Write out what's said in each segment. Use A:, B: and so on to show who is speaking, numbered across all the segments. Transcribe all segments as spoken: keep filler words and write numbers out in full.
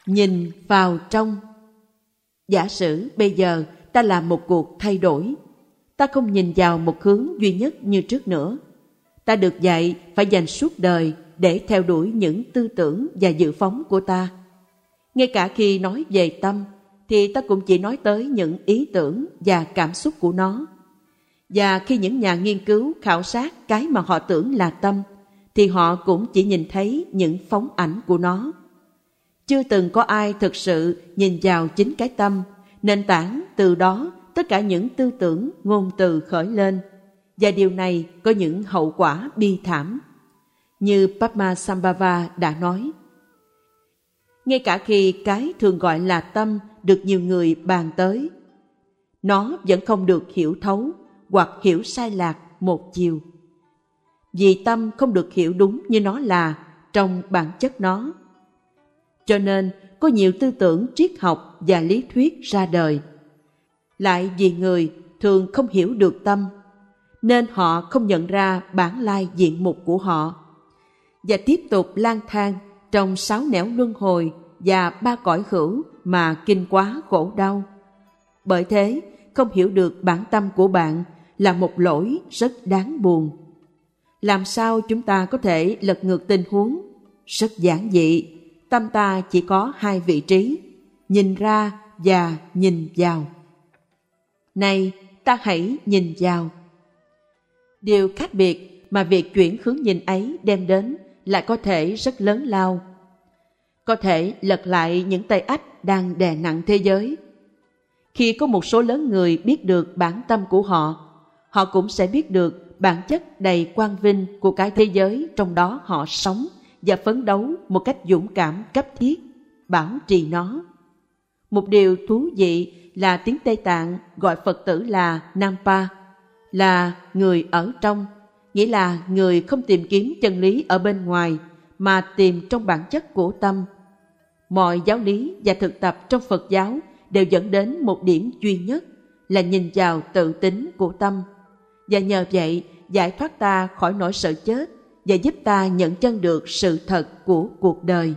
A: Nhìn vào trong. Giả sử bây giờ ta làm một cuộc thay đổi. Ta không nhìn vào một hướng duy nhất như trước nữa. Ta được dạy phải dành suốt đời để theo đuổi những tư tưởng và dự phóng của ta. Ngay cả khi nói về tâm, thì ta cũng chỉ nói tới những ý tưởng và cảm xúc của nó. Và khi những nhà nghiên cứu khảo sát cái mà họ tưởng là tâm, thì họ cũng chỉ nhìn thấy những phóng ảnh của nó. Chưa từng có ai thực sự nhìn vào chính cái tâm, nền tảng từ đó tất cả những tư tưởng, ngôn từ khởi lên. Và điều này có những hậu quả bi thảm. Như Padmasambhava đã nói, ngay cả khi cái thường gọi là tâm được nhiều người bàn tới, nó vẫn không được hiểu thấu hoặc hiểu sai lạc một chiều. Vì tâm không được hiểu đúng như nó là trong bản chất nó. Cho nên có nhiều tư tưởng triết học và lý thuyết ra đời. Lại vì người thường không hiểu được tâm, nên họ không nhận ra bản lai diện mục của họ, và tiếp tục lang thang trong sáu nẻo luân hồi và ba cõi hữu mà kinh quá khổ đau. Bởi thế, không hiểu được bản tâm của bạn là một lỗi rất đáng buồn. Làm sao chúng ta có thể lật ngược tình huống? Rất giản dị, tâm ta chỉ có hai vị trí, nhìn ra và nhìn vào. Này, ta hãy nhìn vào. Điều khác biệt mà việc chuyển hướng nhìn ấy đem đến lại có thể rất lớn lao. Có thể lật lại những tay ách đang đè nặng thế giới. Khi có một số lớn người biết được bản tâm của họ, họ cũng sẽ biết được bản chất đầy quang vinh của cái thế giới trong đó họ sống và phấn đấu một cách dũng cảm cấp thiết, bảo trì nó. Một điều thú vị là tiếng Tây Tạng gọi Phật tử là Nampa, là người ở trong, nghĩa là người không tìm kiếm chân lý ở bên ngoài, mà tìm trong bản chất của tâm. Mọi giáo lý và thực tập trong Phật giáo đều dẫn đến một điểm duy nhất là nhìn vào tự tính của tâm, và nhờ vậy giải thoát ta khỏi nỗi sợ chết và giúp ta nhận chân được sự thật của cuộc đời.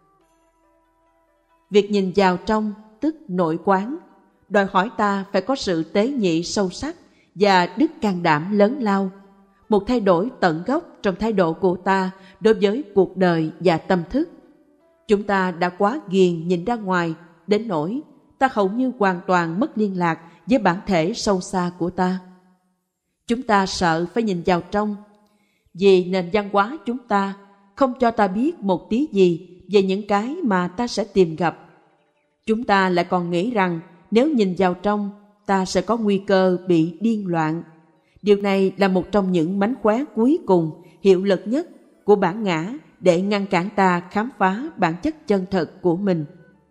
A: Việc nhìn vào trong tức nội quán, đòi hỏi ta phải có sự tế nhị sâu sắc và đức can đảm lớn lao, một thay đổi tận gốc trong thái độ của ta đối với cuộc đời và tâm thức. Chúng ta đã quá ghiền nhìn ra ngoài đến nỗi ta hầu như hoàn toàn mất liên lạc với bản thể sâu xa của ta. Chúng ta sợ phải nhìn vào trong, vì nền văn hóa chúng ta không cho ta biết một tí gì về những cái mà ta sẽ tìm gặp. Chúng ta lại còn nghĩ rằng nếu nhìn vào trong, ta sẽ có nguy cơ bị điên loạn. Điều này là một trong những mánh khóe cuối cùng, hiệu lực nhất của bản ngã để ngăn cản ta khám phá bản chất chân thật của mình.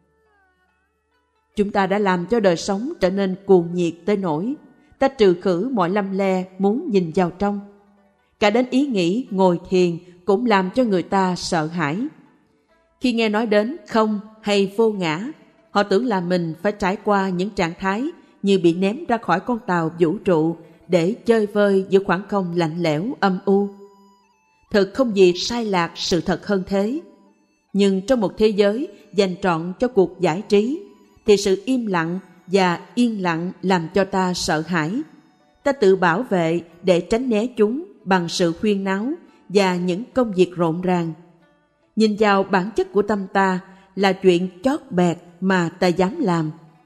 A: Chúng ta đã làm cho đời sống trở nên cuồng nhiệt tới nỗi ta trừ khử mọi lăm le muốn nhìn vào trong. Cả đến ý nghĩ ngồi thiền cũng làm cho người ta sợ hãi. Khi nghe nói đến không hay vô ngã, họ tưởng là mình phải trải qua những trạng thái như bị ném ra khỏi con tàu vũ trụ để chơi vơi giữa khoảng không lạnh lẽo âm u. Thực không gì sai lạc sự thật hơn thế. Nhưng trong một thế giới dành trọn cho cuộc giải trí, thì sự im lặng và yên lặng làm cho ta sợ hãi. Ta tự bảo vệ để tránh né chúng bằng sự khuyên náo và những công việc rộn ràng. Nhìn vào bản chất của tâm ta là chuyện chót bẹt mà ta dám làm.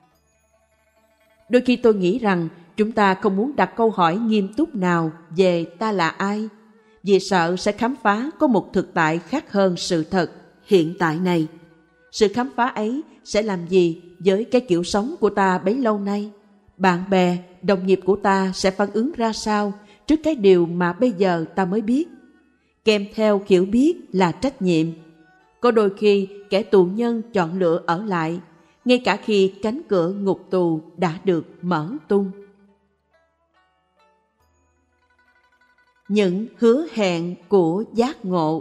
A: Đôi khi tôi nghĩ rằng chúng ta không muốn đặt câu hỏi nghiêm túc nào về ta là ai, vì sợ sẽ khám phá có một thực tại khác hơn sự thật hiện tại này. Sự khám phá ấy sẽ làm gì với cái kiểu sống của ta bấy lâu nay? Bạn bè, đồng nghiệp của ta sẽ phản ứng ra sao trước cái điều mà bây giờ ta mới biết? Kèm theo hiểu biết là trách nhiệm. Có đôi khi kẻ tù nhân chọn lựa ở lại, ngay cả khi cánh cửa ngục tù đã được mở tung. Những hứa hẹn của giác ngộ.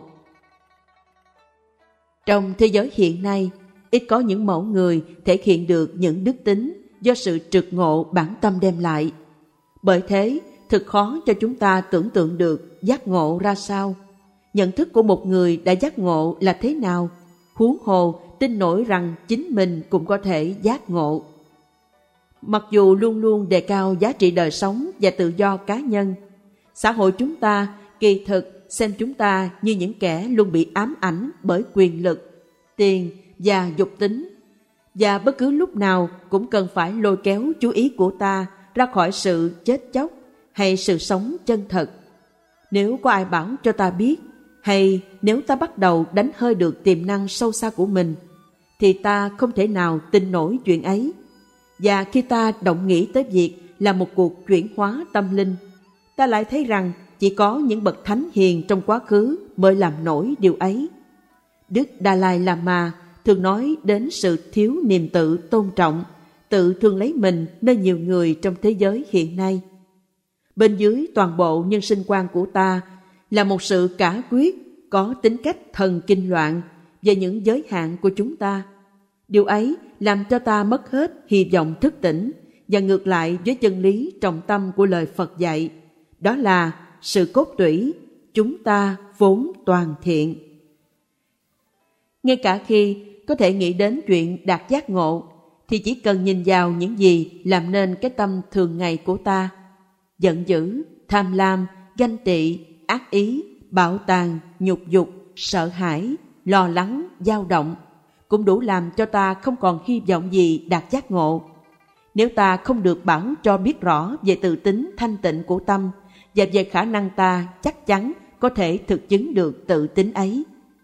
A: Trong thế giới hiện nay, ít có những mẫu người thể hiện được những đức tính do sự trực ngộ bản tâm đem lại. Bởi thế, thật khó cho chúng ta tưởng tượng được giác ngộ ra sao. Nhận thức của một người đã giác ngộ là thế nào, huống hồ tin nổi rằng chính mình cũng có thể giác ngộ. Mặc dù luôn luôn đề cao giá trị đời sống và tự do cá nhân, xã hội chúng ta kỳ thực xem chúng ta như những kẻ luôn bị ám ảnh bởi quyền lực, tiền và dục tính, và bất cứ lúc nào cũng cần phải lôi kéo chú ý của ta ra khỏi sự chết chóc hay sự sống chân thật. Nếu có ai bảo cho ta biết, hay nếu ta bắt đầu đánh hơi được tiềm năng sâu xa của mình, thì ta không thể nào tin nổi chuyện ấy. Và khi ta động nghĩ tới việc là một cuộc chuyển hóa tâm linh, ta lại thấy rằng chỉ có những bậc thánh hiền trong quá khứ mới làm nổi điều ấy. Đức Dalai Lama thường nói đến sự thiếu niềm tự tôn trọng, tự thương lấy mình nơi nhiều người trong thế giới hiện nay. Bên dưới toàn bộ nhân sinh quan của ta là một sự cả quyết, có tính cách thần kinh loạn về những giới hạn của chúng ta. Điều ấy làm cho ta mất hết hy vọng thức tỉnh, và ngược lại với chân lý trọng tâm của lời Phật dạy, đó là sự cốt tủy, chúng ta vốn toàn thiện. Ngay cả khi có thể nghĩ đến chuyện đạt giác ngộ, thì chỉ cần nhìn vào những gì làm nên cái tâm thường ngày của ta: giận dữ, tham lam, ganh tị, ác ý, bạo tàn, nhục dục, sợ hãi, lo lắng, dao động, cũng đủ làm cho ta không còn hy vọng gì đạt giác ngộ. Nếu ta không được bảo cho biết rõ về tự tính thanh tịnh của tâm và về khả năng ta chắc chắn có thể thực chứng được tự tính ấy.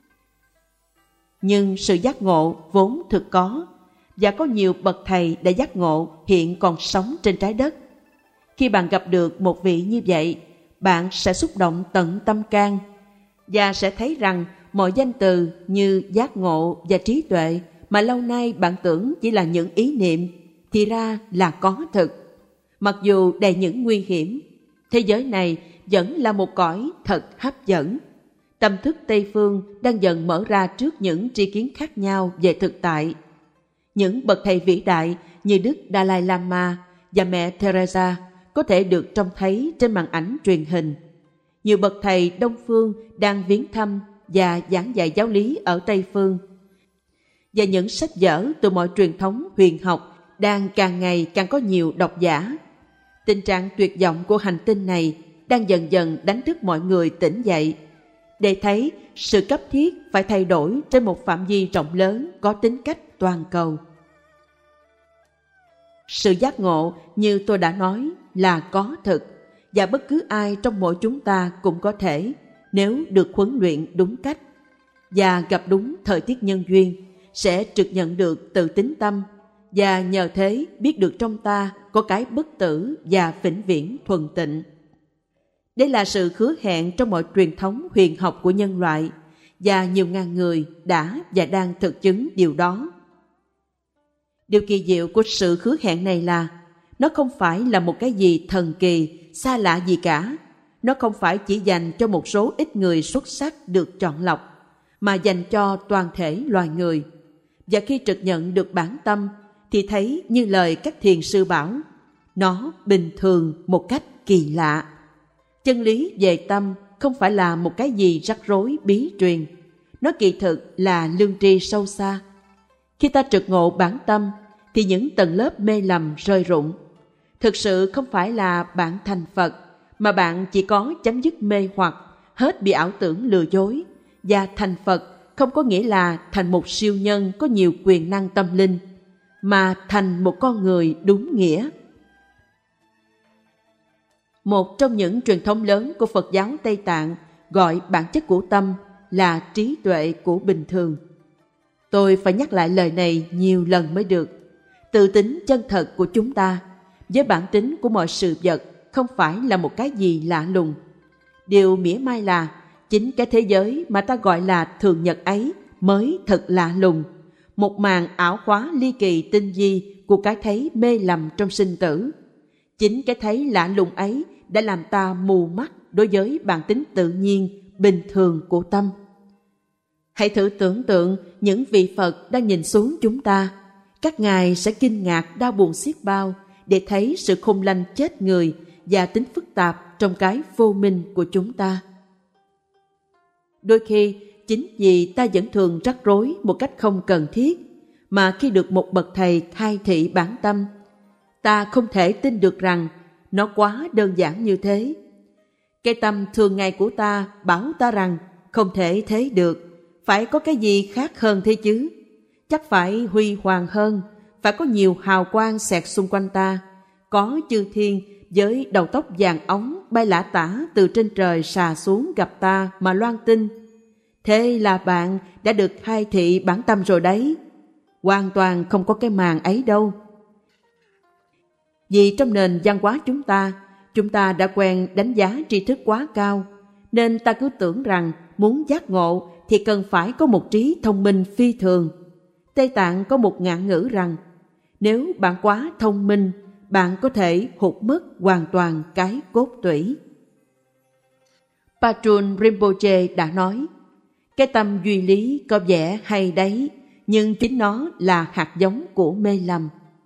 A: Nhưng sự giác ngộ vốn thực có, và có nhiều bậc thầy đã giác ngộ hiện còn sống trên trái đất. Khi bạn gặp được một vị như vậy, bạn sẽ xúc động tận tâm can và sẽ thấy rằng mọi danh từ như giác ngộ và trí tuệ mà lâu nay bạn tưởng chỉ là những ý niệm thì ra là có thực. Mặc dù đầy những nguy hiểm, thế giới này vẫn là một cõi thật hấp dẫn. Tâm thức Tây phương đang dần mở ra trước những tri kiến khác nhau về thực tại. Những bậc thầy vĩ đại như Đức Dalai Lama và mẹ Teresa có thể được trông thấy trên màn ảnh truyền hình. Nhiều bậc thầy Đông phương đang viếng thăm và giảng dạy giáo lý ở Tây phương. Và những sách vở từ mọi truyền thống huyền học đang càng ngày càng có nhiều độc giả. Tình trạng tuyệt vọng của hành tinh này đang dần dần đánh thức mọi người tỉnh dậy, để thấy sự cấp thiết phải thay đổi trên một phạm vi rộng lớn có tính cách toàn cầu. Sự giác ngộ, như tôi đã nói, là có thực, và bất cứ ai trong mỗi chúng ta cũng có thể, nếu được huấn luyện đúng cách và gặp đúng thời tiết nhân duyên, sẽ trực nhận được tự tính tâm, và nhờ thế biết được trong ta có cái bất tử và vĩnh viễn thuần tịnh. Đây là sự hứa hẹn trong mọi truyền thống huyền học của nhân loại, và nhiều ngàn người đã và đang thực chứng điều đó. Điều kỳ diệu của sự hứa hẹn này là nó không phải là một cái gì thần kỳ, xa lạ gì cả. Nó không phải chỉ dành cho một số ít người xuất sắc được chọn lọc, mà dành cho toàn thể loài người. Và khi trực nhận được bản tâm, thì thấy như lời các thiền sư bảo, nó bình thường một cách kỳ lạ. Chân lý về tâm không phải là một cái gì rắc rối bí truyền. Nó kỳ thực là lương tri sâu xa. Khi ta trực ngộ bản tâm, thì những tầng lớp mê lầm rơi rụng. Thực sự không phải là bạn thành Phật, mà bạn chỉ có chấm dứt mê hoặc, hết bị ảo tưởng lừa dối. Và thành Phật không có nghĩa là thành một siêu nhân có nhiều quyền năng tâm linh, mà thành một con người đúng nghĩa. Một trong những truyền thống lớn của Phật giáo Tây Tạng gọi bản chất của tâm là trí tuệ của bình thường. Tôi phải nhắc lại lời này nhiều lần mới được. Tự tính chân thật của chúng ta với bản tính của mọi sự vật không phải là một cái gì lạ lùng. Điều mỉa mai là chính cái thế giới mà ta gọi là thường nhật ấy mới thật lạ lùng, một màn ảo hóa ly kỳ tinh vi của cái thấy mê lầm trong sinh tử. Chính cái thấy lạ lùng ấy đã làm ta mù mắt đối với bản tính tự nhiên, bình thường của tâm. Hãy thử tưởng tượng những vị Phật đang nhìn xuống chúng ta. Các ngài sẽ kinh ngạc đau buồn xiết bao để thấy sự khôn lanh chết người và tính phức tạp trong cái vô minh của chúng ta. Đôi khi, chính vì ta vẫn thường rắc rối một cách không cần thiết, mà khi được một bậc thầy khai thị bản tâm, ta không thể tin được rằng nó quá đơn giản như thế. Cái tâm thường ngày của ta bảo ta rằng không thể thế được, phải có cái gì khác hơn thế chứ. Chắc phải huy hoàng hơn, phải có nhiều hào quang xẹt xung quanh ta, có chư thiên với đầu tóc vàng óng bay lả tả từ trên trời xà xuống gặp ta mà loan tin. Thế là bạn đã được khai thị bản tâm rồi đấy. Hoàn toàn không có cái màn ấy đâu. Vì trong nền văn hóa chúng ta, chúng ta đã quen đánh giá tri thức quá cao, nên ta cứ tưởng rằng muốn giác ngộ thì cần phải có một trí thông minh phi thường. Tây Tạng có một ngạn ngữ rằng, nếu bạn quá thông minh, bạn có thể hụt mất hoàn toàn cái cốt tủy. Patrul Rinpoche đã nói, cái tâm duy lý có vẻ hay đấy, nhưng chính nó là hạt giống của mê lầm.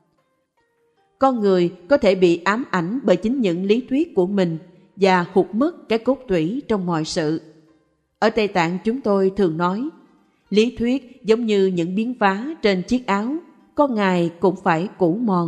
A: Con người có thể bị ám ảnh bởi chính những lý thuyết của mình và hụt mất cái cốt tủy trong mọi sự. Ở Tây Tạng chúng tôi thường nói, lý thuyết giống như những miếng vá trên chiếc áo, có ngày cũng phải cũ mòn.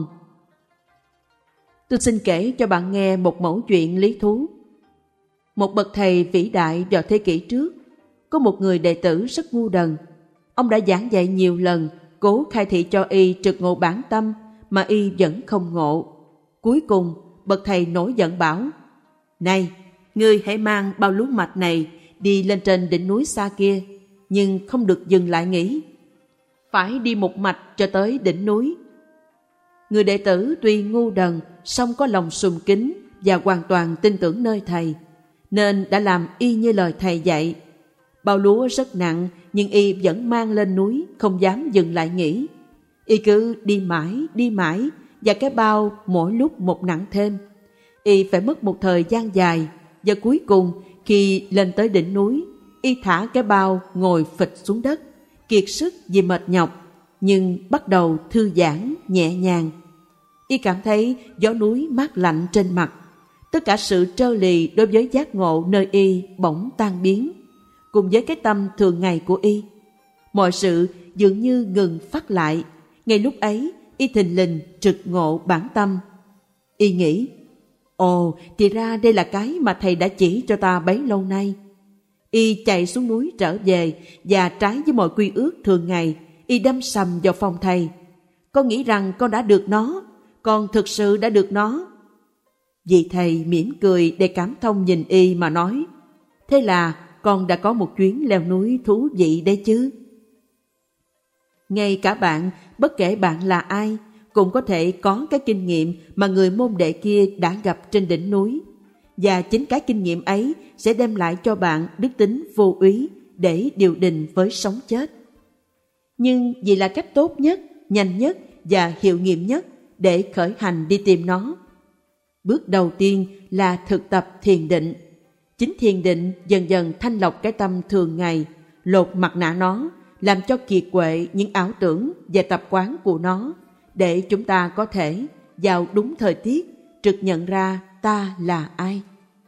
A: Tôi xin kể cho bạn nghe một mẩu chuyện lý thú. Một bậc thầy vĩ đại vào thế kỷ trước, có một người đệ tử rất ngu đần. Ông đã giảng dạy nhiều lần, cố khai thị cho y trực ngộ bản tâm, mà y vẫn không ngộ. Cuối cùng, bậc thầy nổi giận bảo, này, ngươi hãy mang bao lúa mạch này đi lên trên đỉnh núi xa kia, nhưng không được dừng lại nghỉ. Phải đi một mạch cho tới đỉnh núi. Người đệ tử tuy ngu đần, song có lòng sùng kính và hoàn toàn tin tưởng nơi thầy, nên đã làm y như lời thầy dạy. Bao lúa rất nặng, nhưng y vẫn mang lên núi, không dám dừng lại nghỉ. Y cứ đi mãi, đi mãi, và cái bao mỗi lúc một nặng thêm. Y phải mất một thời gian dài, và cuối cùng khi lên tới đỉnh núi, y thả cái bao ngồi phịch xuống đất, kiệt sức vì mệt nhọc, nhưng bắt đầu thư giãn, nhẹ nhàng. Y cảm thấy gió núi mát lạnh trên mặt. Tất cả sự trơ lì đối với giác ngộ nơi y bỗng tan biến, cùng với cái tâm thường ngày của y. Mọi sự dường như ngừng phát lại. Ngay lúc ấy, y thình lình trực ngộ bản tâm. Y nghĩ, ồ, thì ra đây là cái mà thầy đã chỉ cho ta bấy lâu nay. Y chạy xuống núi trở về, và trái với mọi quy ước thường ngày, y đâm sầm vào phòng thầy. Con nghĩ rằng con đã được nó, con thực sự đã được nó. Vị thầy mỉm cười để cảm thông nhìn y mà nói, thế là con đã có một chuyến leo núi thú vị đấy chứ. Ngay cả bạn, bất kể bạn là ai, cũng có thể có cái kinh nghiệm mà người môn đệ kia đã gặp trên đỉnh núi. Và chính cái kinh nghiệm ấy sẽ đem lại cho bạn đức tính vô úy để điều đình với sống chết. Nhưng vì là cách tốt nhất, nhanh nhất và hiệu nghiệm nhất để khởi hành đi tìm nó. Bước đầu tiên là thực tập thiền định. Chính thiền định dần dần thanh lọc cái tâm thường ngày, lột mặt nạ nó, làm cho kiệt quệ những ảo tưởng và tập quán của nó, để chúng ta có thể vào đúng thời tiết trực nhận ra ta là ai.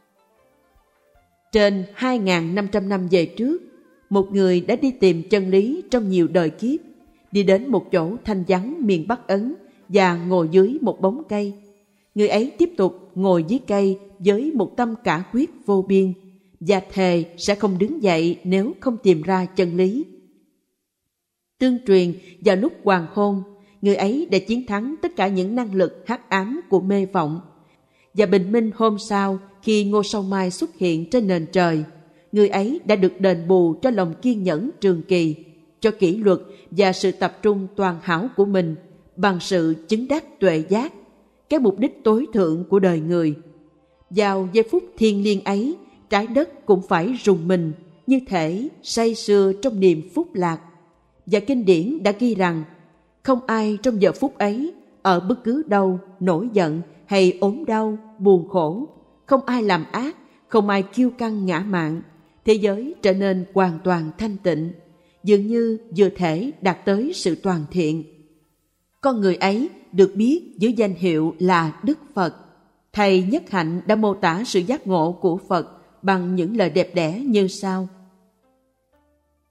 A: Trên hai nghìn năm trăm năm về trước, một người đã đi tìm chân lý trong nhiều đời kiếp, đi đến một chỗ thanh vắng miền Bắc Ấn và ngồi dưới một bóng cây. Người ấy tiếp tục ngồi dưới cây với một tâm cả quyết vô biên, và thề sẽ không đứng dậy nếu không tìm ra chân lý. Tương truyền vào lúc hoàng hôn, người ấy đã chiến thắng tất cả những năng lực hắc ám của mê vọng. Và bình minh hôm sau, khi ngôi sao mai xuất hiện trên nền trời, người ấy đã được đền bù cho lòng kiên nhẫn trường kỳ, cho kỷ luật và sự tập trung toàn hảo của mình bằng sự chứng đắc tuệ giác, cái mục đích tối thượng của đời người. Vào giây phút thiêng liêng ấy, trái đất cũng phải rùng mình, như thể say sưa trong niềm phúc lạc. Và kinh điển đã ghi rằng, không ai trong giờ phút ấy, ở bất cứ đâu, nổi giận hay ốm đau, buồn khổ, không ai làm ác, không ai kiêu căng ngã mạn. Thế giới trở nên hoàn toàn thanh tịnh, dường như vừa thể đạt tới sự toàn thiện. Con người ấy được biết dưới danh hiệu là Đức Phật. Thầy Nhất Hạnh đã mô tả sự giác ngộ của Phật bằng những lời đẹp đẽ như sau.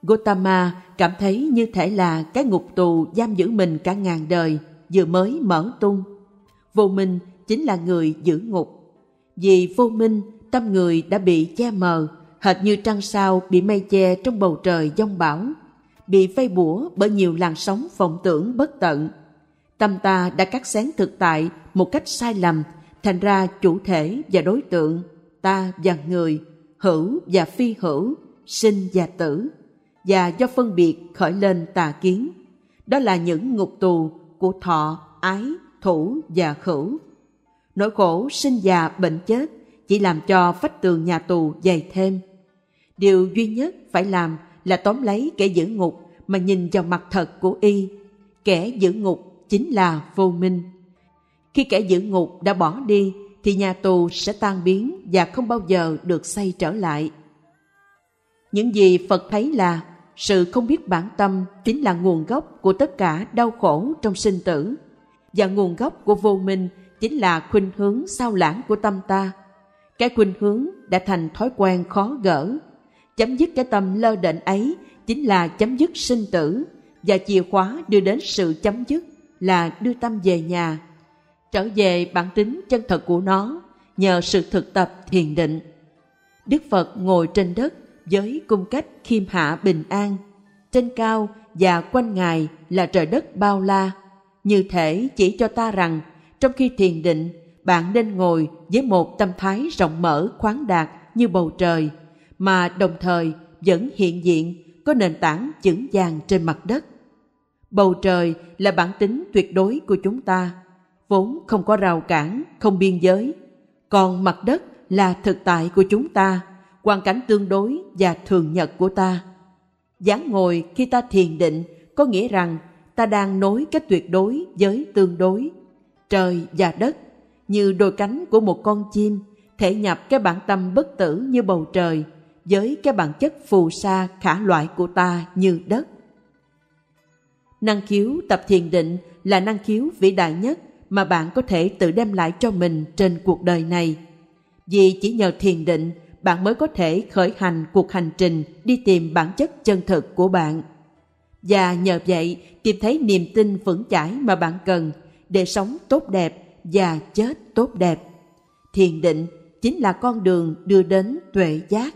A: Gautama cảm thấy như thể là cái ngục tù giam giữ mình cả ngàn đời vừa mới mở tung. Vô minh chính là người giữ ngục. Vì vô minh, tâm người đã bị che mờ, hệt như trăng sao bị mây che trong bầu trời giông bão, bị vây bủa bởi nhiều làn sóng vọng tưởng bất tận. Tâm ta đã cắt xén thực tại một cách sai lầm, thành ra chủ thể và đối tượng, ta và người, hữu và phi hữu, sinh và tử, và do phân biệt khởi lên tà kiến. Đó là những ngục tù của thọ, ái, thủ và khửu. Nỗi khổ sinh già bệnh chết chỉ làm cho vách tường nhà tù dày thêm. Điều duy nhất phải làm là tóm lấy kẻ giữ ngục mà nhìn vào mặt thật của y. Kẻ giữ ngục chính là vô minh. Khi kẻ giữ ngục đã bỏ đi thì nhà tù sẽ tan biến và không bao giờ được xây trở lại. Những gì Phật thấy là sự không biết bản tâm chính là nguồn gốc của tất cả đau khổ trong sinh tử, và nguồn gốc của vô minh chính là khuynh hướng sao lãng của tâm ta. Cái khuynh hướng đã thành thói quen khó gỡ. Chấm dứt cái tâm lơ đễnh ấy chính là chấm dứt sinh tử, và chìa khóa đưa đến sự chấm dứt là đưa tâm về nhà, trở về bản tính chân thật của nó nhờ sự thực tập thiền định. Đức Phật ngồi trên đất với cung cách khiêm hạ bình an. Trên cao và quanh Ngài là trời đất bao la, như thể chỉ cho ta rằng trong khi thiền định, bạn nên ngồi với một tâm thái rộng mở khoáng đạt như bầu trời, mà đồng thời vẫn hiện diện có nền tảng vững vàng trên mặt đất. Bầu trời là bản tính tuyệt đối của chúng ta, vốn không có rào cản, không biên giới. Còn mặt đất là thực tại của chúng ta, hoàn cảnh tương đối và thường nhật của ta. Dáng ngồi khi ta thiền định có nghĩa rằng ta đang nối cái tuyệt đối với tương đối. Trời và đất như đôi cánh của một con chim thể nhập cái bản tâm bất tử như bầu trời với cái bản chất phù sa khả loại của ta như đất. Năng khiếu tập thiền định là năng khiếu vĩ đại nhất mà bạn có thể tự đem lại cho mình trên cuộc đời này. Vì chỉ nhờ thiền định, bạn mới có thể khởi hành cuộc hành trình đi tìm bản chất chân thực của bạn. Và nhờ vậy tìm thấy niềm tin vững chãi mà bạn cần để sống tốt đẹp và chết tốt đẹp. Thiền định chính là con đường đưa đến tuệ giác.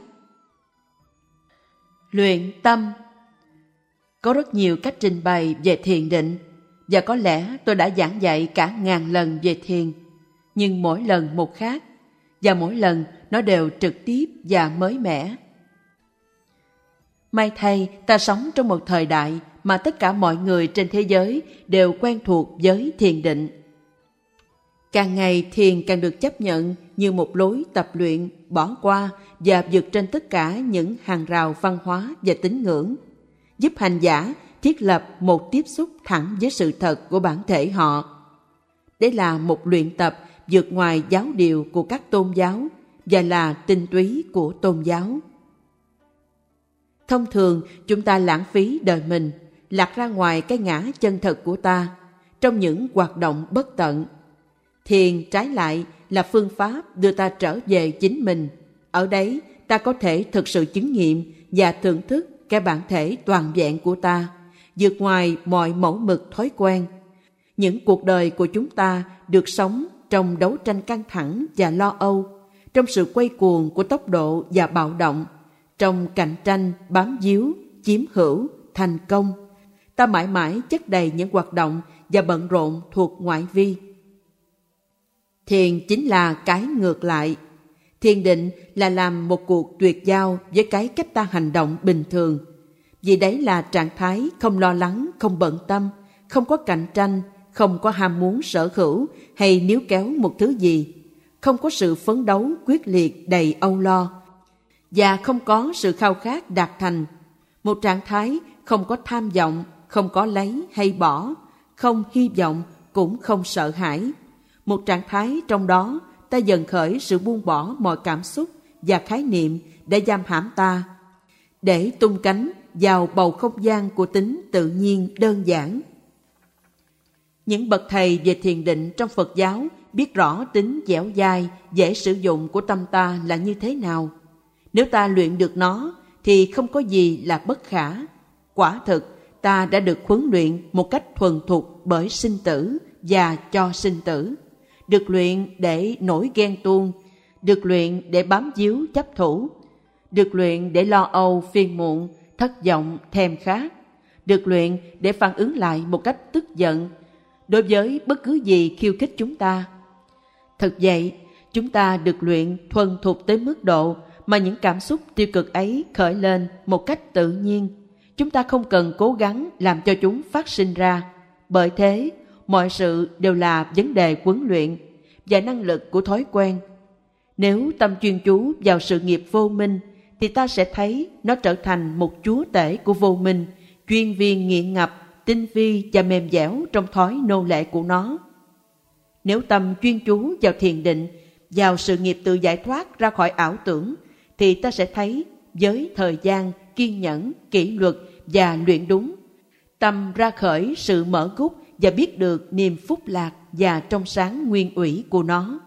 A: Luyện tâm. Có rất nhiều cách trình bày về thiền định, và có lẽ tôi đã giảng dạy cả ngàn lần về thiền, nhưng mỗi lần một khác, và mỗi lần nó đều trực tiếp và mới mẻ. May thay, ta sống trong một thời đại mà tất cả mọi người trên thế giới đều quen thuộc với thiền định. Càng ngày thiền càng được chấp nhận như một lối tập luyện bỏ qua và vượt trên tất cả những hàng rào văn hóa và tín ngưỡng, giúp hành giả thiết lập một tiếp xúc thẳng với sự thật của bản thể họ. Đây là một luyện tập vượt ngoài giáo điều của các tôn giáo và là tinh túy của tôn giáo. Thông thường chúng ta lãng phí đời mình, lạc ra ngoài cái ngã chân thật của ta trong những hoạt động bất tận. Thiền trái lại là phương pháp đưa ta trở về chính mình. Ở đấy ta có thể thực sự chứng nghiệm và thưởng thức cái bản thể toàn vẹn của ta, vượt ngoài mọi mẫu mực thói quen. Những cuộc đời của chúng ta được sống trong đấu tranh căng thẳng và lo âu, trong sự quay cuồng của tốc độ và bạo động, trong cạnh tranh, bám víu, chiếm hữu, thành công. Ta mãi mãi chất đầy những hoạt động và bận rộn thuộc ngoại vi. Thiền chính là cái ngược lại. Thiền định là làm một cuộc tuyệt giao với cái cách ta hành động bình thường. Vì đấy là trạng thái không lo lắng, không bận tâm, không có cạnh tranh, không có ham muốn sở hữu hay níu kéo một thứ gì, không có sự phấn đấu quyết liệt đầy âu lo, và không có sự khao khát đạt thành. Một trạng thái không có tham vọng, không có lấy hay bỏ, không hy vọng cũng không sợ hãi. Một trạng thái trong đó ta dần khởi sự buông bỏ mọi cảm xúc và khái niệm để giam hãm ta, để tung cánh vào bầu không gian của tính tự nhiên đơn giản. Những bậc thầy về thiền định trong Phật giáo biết rõ tính dẻo dai, dễ sử dụng của tâm ta là như thế nào. Nếu ta luyện được nó thì không có gì là bất khả. Quả thực, ta đã được huấn luyện một cách thuần thục bởi sinh tử và cho sinh tử, được luyện để nổi ghen tuông, được luyện để bám víu chấp thủ, được luyện để lo âu phiền muộn, thất vọng thèm khát, được luyện để phản ứng lại một cách tức giận đối với bất cứ gì khiêu khích chúng ta. Thật vậy, chúng ta được luyện thuần thục tới mức độ mà những cảm xúc tiêu cực ấy khởi lên một cách tự nhiên. Chúng ta không cần cố gắng làm cho chúng phát sinh ra. Bởi thế, mọi sự đều là vấn đề huấn luyện và năng lực của thói quen. Nếu tâm chuyên chú vào sự nghiệp vô minh, thì ta sẽ thấy nó trở thành một chúa tể của vô minh, chuyên viên nghiện ngập, tinh vi và mềm dẻo trong thói nô lệ của nó. Nếu tâm chuyên chú vào thiền định, vào sự nghiệp tự giải thoát ra khỏi ảo tưởng, thì ta sẽ thấy với thời gian, kiên nhẫn, kỷ luật và luyện đúng, tâm ra khởi sự mở gút và biết được niềm phúc lạc và trong sáng nguyên ủy của nó.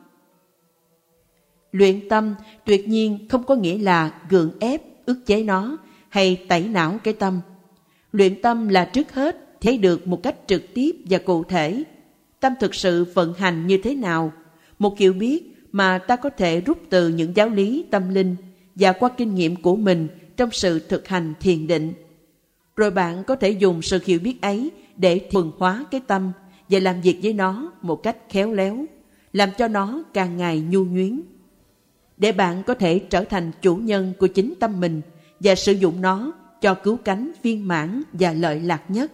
A: Luyện tâm tuyệt nhiên không có nghĩa là gượng ép, ức chế nó hay tẩy não cái tâm. Luyện tâm là trước hết thấy được một cách trực tiếp và cụ thể tâm thực sự vận hành như thế nào, một kiểu biết mà ta có thể rút từ những giáo lý tâm linh và qua kinh nghiệm của mình trong sự thực hành thiền định. Rồi bạn có thể dùng sự hiểu biết ấy để thuần hóa cái tâm và làm việc với nó một cách khéo léo, làm cho nó càng ngày nhu nhuyến, để bạn có thể trở thành chủ nhân của chính tâm mình và sử dụng nó cho cứu cánh viên mãn và lợi lạc nhất.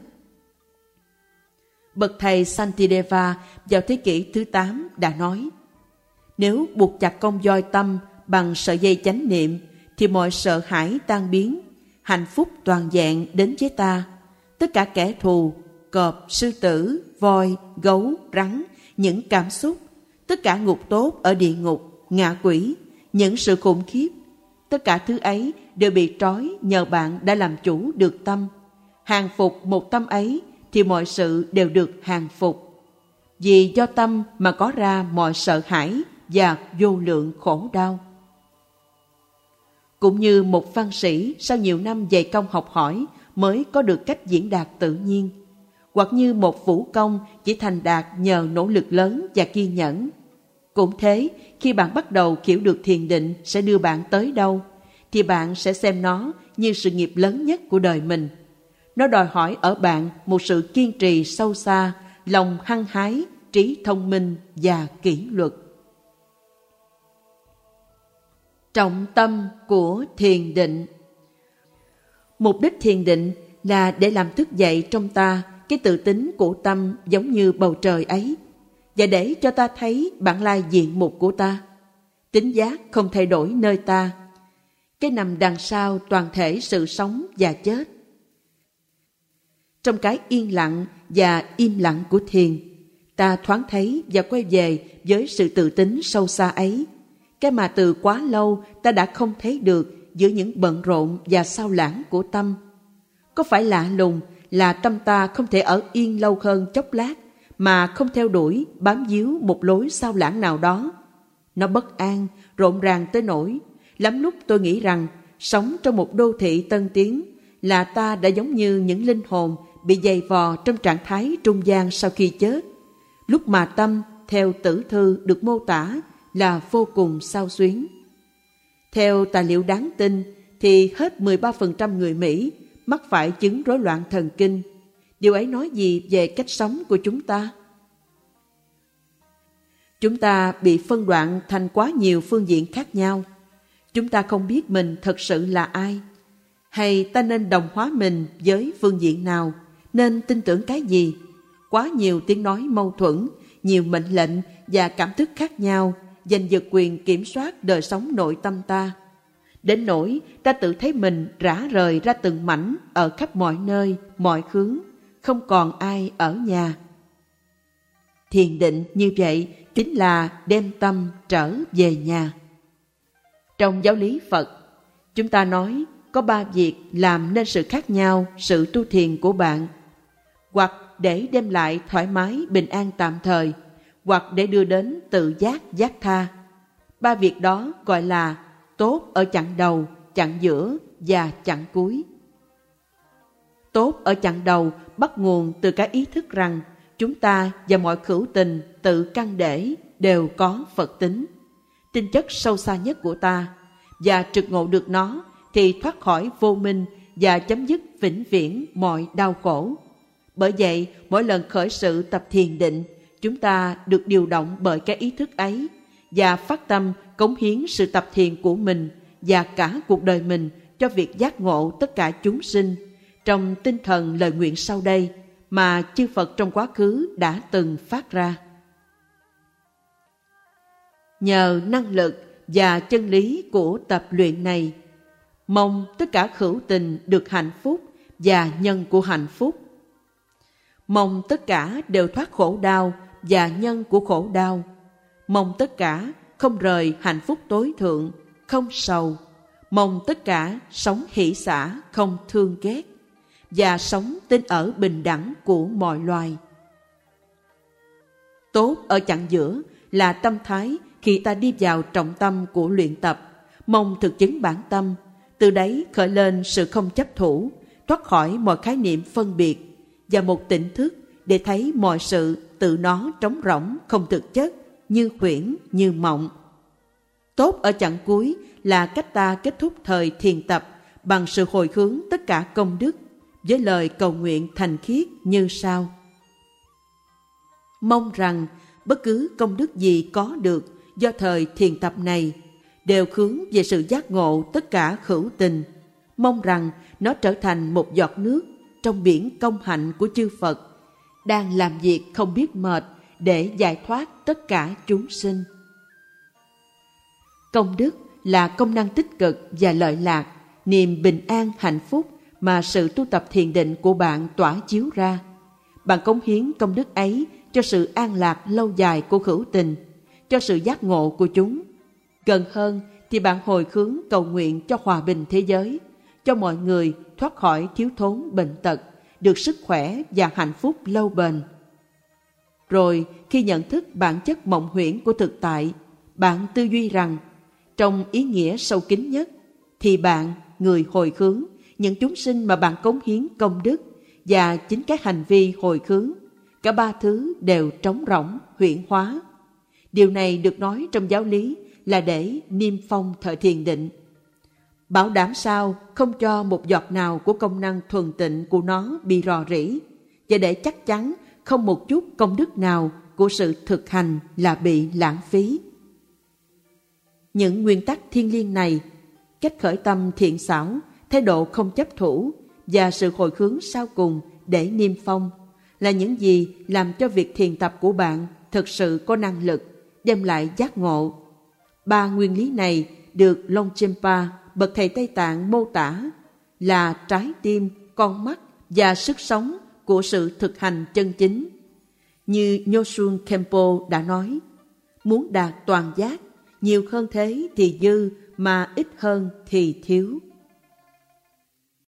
A: Bậc thầy Santideva vào thế kỷ thứ tám đã nói: nếu buộc chặt con voi tâm bằng sợi dây chánh niệm, thì mọi sợ hãi tan biến, hạnh phúc toàn vẹn đến với ta. Tất cả kẻ thù, cọp, sư tử, voi, gấu, rắn, những cảm xúc, tất cả ngục tốt ở địa ngục, ngạ quỷ, những sự khủng khiếp, tất cả thứ ấy đều bị trói nhờ bạn đã làm chủ được tâm. Hàng phục một tâm ấy thì mọi sự đều được hàng phục. Vì do tâm mà có ra mọi sợ hãi và vô lượng khổ đau. Cũng như một văn sĩ sau nhiều năm dày công học hỏi mới có được cách diễn đạt tự nhiên, hoặc như một vũ công chỉ thành đạt nhờ nỗ lực lớn và kiên nhẫn. Cũng thế, khi bạn bắt đầu hiểu được thiền định sẽ đưa bạn tới đâu, thì bạn sẽ xem nó như sự nghiệp lớn nhất của đời mình. Nó đòi hỏi ở bạn một sự kiên trì sâu xa, lòng hăng hái, trí thông minh và kỷ luật. Trọng tâm của thiền định. Mục đích thiền định là để làm thức dậy trong ta cái tự tính của tâm giống như bầu trời ấy, và để cho ta thấy bản lai diện mục của ta, tính giác không thay đổi nơi ta, cái nằm đằng sau toàn thể sự sống và chết. Trong cái yên lặng và im lặng của thiền, ta thoáng thấy và quay về với sự tự tính sâu xa ấy, cái mà từ quá lâu ta đã không thấy được giữa những bận rộn và sao lãng của tâm. Có phải lạ lùng là tâm ta không thể ở yên lâu hơn chốc lát mà không theo đuổi, bám víu một lối sao lãng nào đó. Nó bất an, rộn ràng tới nỗi lắm lúc tôi nghĩ rằng sống trong một đô thị tân tiến là ta đã giống như những linh hồn bị giày vò trong trạng thái trung gian sau khi chết, lúc mà tâm theo tử thư được mô tả là vô cùng xao xuyến. Theo tài liệu đáng tin thì hết mười ba phần trăm người Mỹ mắc phải chứng rối loạn thần kinh. Điều ấy nói gì về cách sống của chúng ta? Chúng ta bị phân đoạn thành quá nhiều phương diện khác nhau. Chúng ta không biết mình thật sự là ai, hay ta nên đồng hóa mình với phương diện nào, nên tin tưởng cái gì. Quá nhiều tiếng nói mâu thuẫn, nhiều mệnh lệnh và cảm thức khác nhau giành giật quyền kiểm soát đời sống nội tâm ta, đến nỗi ta tự thấy mình rã rời ra từng mảnh ở khắp mọi nơi, mọi hướng, không còn ai ở nhà. Thiền định như vậy chính là đem tâm trở về nhà. Trong giáo lý Phật, chúng ta nói có ba việc làm nên sự khác nhau sự tu thiền của bạn, hoặc để đem lại thoải mái bình an tạm thời, hoặc để đưa đến tự giác giác tha. Ba việc đó gọi là tốt ở chặng đầu, chặng giữa và chặng cuối. Tốt ở chặng đầu bắt nguồn từ cái ý thức rằng chúng ta và mọi hữu tình tự căn để đều có Phật tính, tinh chất sâu xa nhất của ta, và trực ngộ được nó thì thoát khỏi vô minh và chấm dứt vĩnh viễn mọi đau khổ. Bởi vậy, mỗi lần khởi sự tập thiền định, chúng ta được điều động bởi cái ý thức ấy và phát tâm cống hiến sự tập thiền của mình và cả cuộc đời mình cho việc giác ngộ tất cả chúng sinh trong tinh thần lời nguyện sau đây mà chư Phật trong quá khứ đã từng phát ra. Nhờ năng lực và chân lý của tập luyện này, mong tất cả hữu tình được hạnh phúc và nhân của hạnh phúc. Mong tất cả đều thoát khổ đau và nhân của khổ đau. Mong tất cả không rời hạnh phúc tối thượng, không sầu. Mong tất cả sống hỷ xả, không thương ghét, và sống tin ở bình đẳng của mọi loài. Tốt ở chặng giữa là tâm thái khi ta đi vào trọng tâm của luyện tập, mong thực chứng bản tâm, từ đấy khởi lên sự không chấp thủ, thoát khỏi mọi khái niệm phân biệt, và một tỉnh thức để thấy mọi sự tự nó trống rỗng, không thực chất, như huyễn, như mộng. Tốt ở chặng cuối là cách ta kết thúc thời thiền tập bằng sự hồi hướng tất cả công đức với lời cầu nguyện thành khiết như sau. Mong rằng bất cứ công đức gì có được do thời thiền tập này đều hướng về sự giác ngộ tất cả hữu tình. Mong rằng nó trở thành một giọt nước trong biển công hạnh của chư Phật, đang làm việc không biết mệt để giải thoát tất cả chúng sinh. Công đức là công năng tích cực và lợi lạc, niềm bình an hạnh phúc mà sự tu tập thiền định của bạn tỏa chiếu ra. Bạn cống hiến công đức ấy cho sự an lạc lâu dài của hữu tình, cho sự giác ngộ của chúng. Gần hơn thì bạn hồi hướng cầu nguyện cho hòa bình thế giới, cho mọi người thoát khỏi thiếu thốn bệnh tật, được sức khỏe và hạnh phúc lâu bền. Rồi khi nhận thức bản chất mộng huyễn của thực tại, bạn tư duy rằng trong ý nghĩa sâu kín nhất thì bạn, người hồi hướng, những chúng sinh mà bạn cống hiến công đức và chính các hành vi hồi hướng, cả ba thứ đều trống rỗng, huyễn hóa. Điều này được nói trong giáo lý là để niêm phong thời thiền định, bảo đảm sao không cho một giọt nào của công năng thuần tịnh của nó bị rò rỉ, và để chắc chắn không một chút công đức nào của sự thực hành là bị lãng phí. Những nguyên tắc thiêng liêng này, cách khởi tâm thiện xảo, thái độ không chấp thủ và sự hồi hướng sau cùng để niêm phong là những gì làm cho việc thiền tập của bạn thực sự có năng lực, đem lại giác ngộ. Ba nguyên lý này được Longchenpa, bậc thầy Tây Tạng mô tả là trái tim, con mắt và sức sống của sự thực hành chân chính. Như Nyosun Khenpo đã nói, muốn đạt toàn giác, nhiều hơn thế thì dư, mà ít hơn thì thiếu.